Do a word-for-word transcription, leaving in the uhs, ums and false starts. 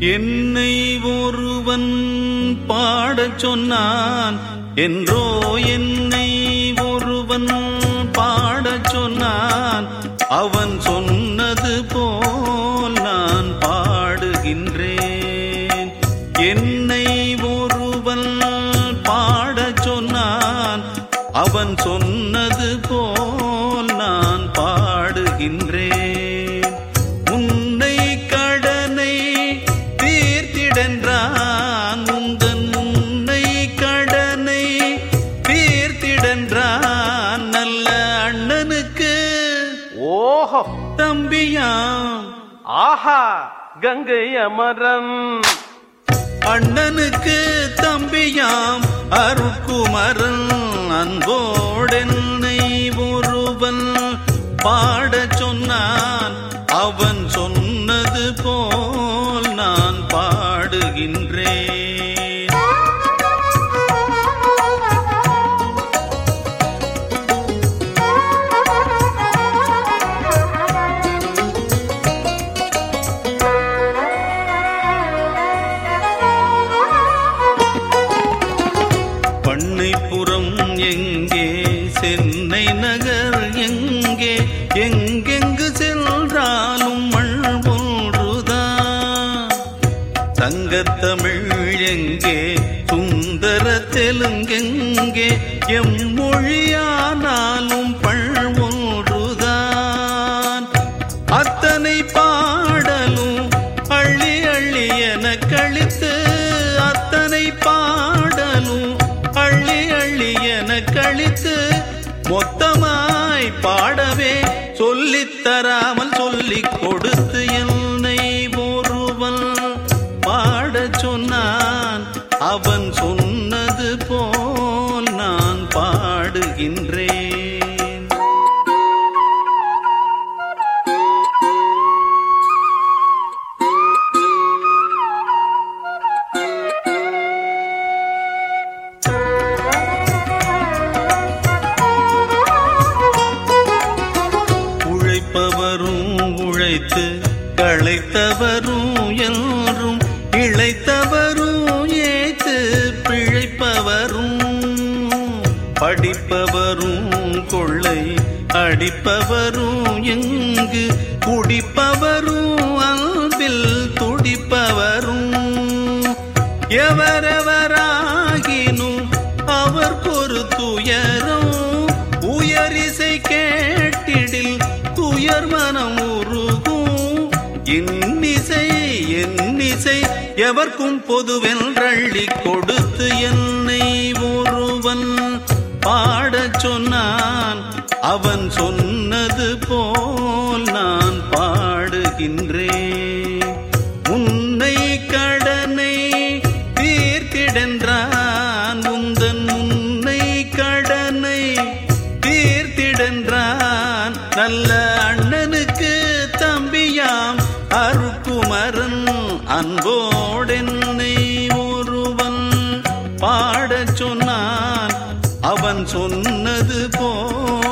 என்னை ஒருவன் பாடச் சொன்னான் என்றோ என்னை ஒருவன் பாடச் சொன்னான். அவன் சொன்னது போல் நான் பாடுகின்றேன். என்னை ஒருவன் பாடச் சொன்னான். அவன் சொன்னது போல் நான் பாடுகின்றேன். உன்னை கடனை தீர்த்திடென்றான். உந்தன் உன்னை கடனை தீர்த்திடென்றான். நல்ல அண்ணனுக்கு ஓஹோ தம்பியாம். ஆஹா கங்கை அமரன். அண்ணனுக்கு தம்பியாம் அருட்குமரன். அன்போடென்னை ஒருவன் பாடச் சொன்னான். அவன் சொன்னது போல் நான் பாடுகின்றேன். பண்ணைப்புறம் எங்கே, சென்னை நகர் எங்கே, எங்கெங்கு சென்றாலும் மண் ஒன்றுதான். தங்கத்தமிழ் எங்கே, சுந்தர தெலுங்கெங்கே, எம் மொழியானாலும் பண் ஒன்றுதான். அத்தனை பாடலும் அள்ளி அள்ளி என கழித்து, அத்தனை பாடலும் அள்ளி அள்ளி என கழித்து, மொத்தமாய் பாடவே சொல்லித் தராமல் சொல்லிக் கொடுத்து என்னை ஒருவன் பாடச் சொன்னான். அவன் சொன்னது போல் நான் பாடுகின்றேன். உழைப்பவரும் உழைத்து களைத்தவரும் என்றும் இழைத்தவரும் ஏத்து பிழைப்பவரும், படிப்பவரும் கொள்ளை அடிப்பவரும் எங்கு குடிப்பவரும் அன்பில் துடிப்பவரும், எவரெவராகினும் அவர்க்கொரு துயரும், உயரிசை கேட்டிடில் துயர் மனம் உருகும். இன்னிசை என்னிசை எவர்க்கும் பொதுவென்றள்ளி கொடுத்து என்னை ஒருவன் பாடச் சொன்னான். அவன் சொன்னது போல் நான் பாடுகின்றேன். உன்னை கடனை தீர்த்திடென்றான். உந்தன் உன்னை கடனை தீர்த்திடென்றான். நல்ல அண்ணனுக்கு தம்பியாம் அருட்குமரன். அன்போடென்னை ஒருவன் பாடச் சொன்னான். அவன் சொன்னது போ